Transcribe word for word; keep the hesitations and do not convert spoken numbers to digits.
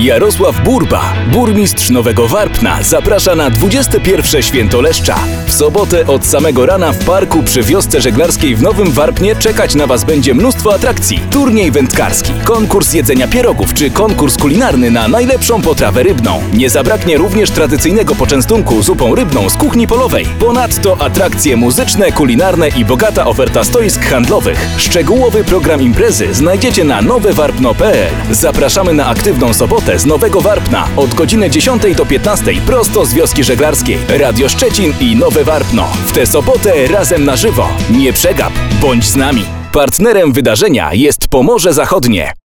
Jarosław Burba, burmistrz Nowego Warpna, zaprasza na dwudzieste pierwsze Święto Leszcza. W sobotę od samego rana w parku przy wiosce żeglarskiej w Nowym Warpnie czekać na Was będzie mnóstwo atrakcji. Turniej wędkarski, konkurs jedzenia pierogów czy konkurs kulinarny na najlepszą potrawę rybną. Nie zabraknie również tradycyjnego poczęstunku zupą rybną z kuchni polowej. Ponadto atrakcje muzyczne, kulinarne i bogata oferta stoisk handlowych. Szczegółowy program imprezy znajdziecie na nowe warpno kropka p l. Zapraszamy na aktywną sobotę z Nowego Warpna od godziny dziesiątej do piętnastej prosto z wioski żeglarskiej. Radio Szczecin i Nowe Warpno. W tę sobotę razem na żywo. Nie przegap, bądź z nami. Partnerem wydarzenia jest Pomorze Zachodnie.